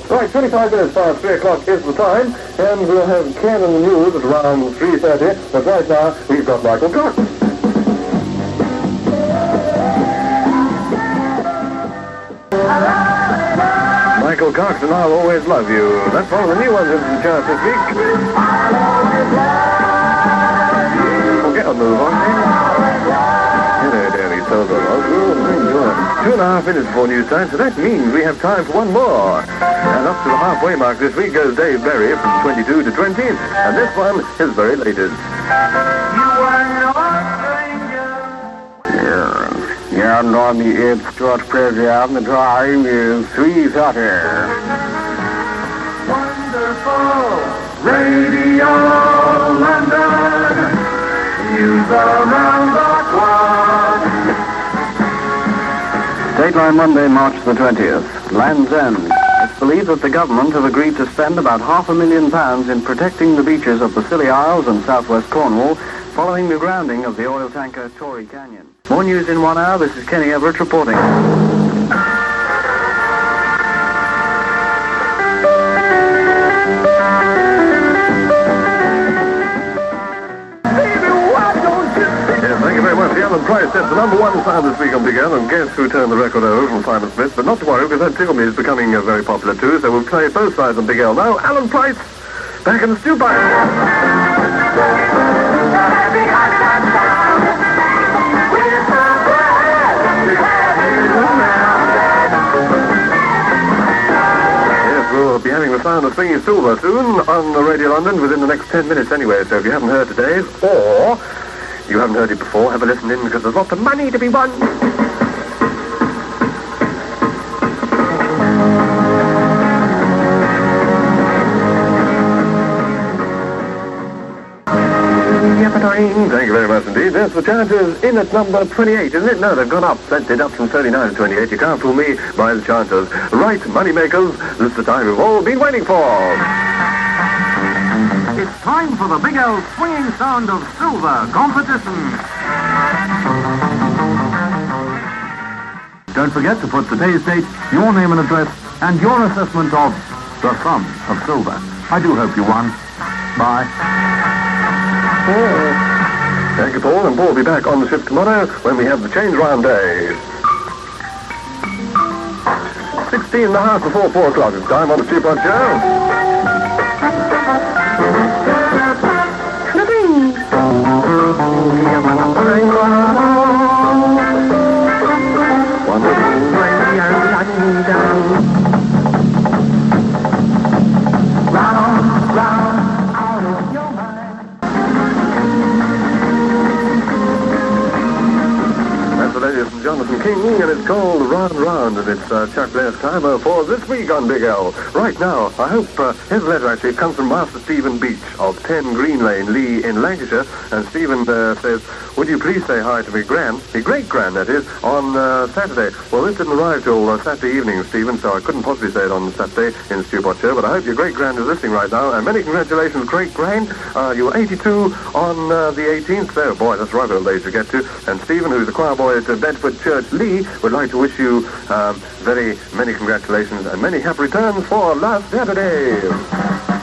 Right, 25 minutes past 3 o'clock is the time, and we'll have Ken and the news at around 3:30. But right now, we've got Michael Cox. Michael Cox and I'll Always Love You. That's one of the new ones into the chart this week. We'll get a move on, then. Hello, Danny Silver. 2.5 minutes before news time, so that means we have time for one more. And up to the halfway mark this week goes Dave Berry from 22 to 20. And this one is very latest. And on the 8th George program, the time is 3:30. Wonderful Radio London, news around the clock. Dateline Monday, March the 20th. Land's End. It's believed that the government have agreed to spend about £500,000 in protecting the beaches of the Scilly Isles and southwest Cornwall following the grounding of the oil tanker Torrey Canyon. More news in 1 hour. This is Kenny Everett reporting. Thank you very much. The Alan Price sets the #1 sound this week on Big Al, and guess who turned the record over from Simon Smith? But not to worry, because that Tickle Me is becoming very popular too, so we'll play both sides on Big Al now. Alan Price, back in the stew box. We'll be having the sound of Swinging Silver soon on Radio London within the next 10 minutes anyway, so if you haven't heard today's, or you haven't heard it before, have a listen in, because there's lots of money to be won. Thank you very much indeed. Yes, the chanters in at number 28, isn't it? No, they've gone up. That did up from 39 to 28. You can't fool me by the chanters. Right, moneymakers, this is the time we've all been waiting for. It's time for the Big L Swinging Sound of Silver competition. Don't forget to put today's date, your name and address, and your assessment of the sum of silver. I do hope you won. Bye. Thank you, Paul, and Paul will be back on the ship tomorrow when we have the change round day. 16.5 before 4 o'clock. It's time on the Stew Pot Show. Jonathan King, and it's called Round Round, and it's Chuck Blair's timer for this week on Big L. Right now, I hope his letter actually comes from Master Stephen Beach of 10 Green Lane, Lee in Lancashire, and Stephen says, would you please say hi to me great-grand, that is, on Saturday. Well, this didn't arrive till Saturday evening, Stephen, so I couldn't possibly say it on Saturday in the Stew Pot Show, but I hope your great-grand is listening right now, and many congratulations, great-grand. You were 82 on the 18th, so, boy, that's right old age to get to, and Stephen, who's the choir boy at Bedford Church, Lee, would like to wish you very many congratulations and many happy returns for last Saturday.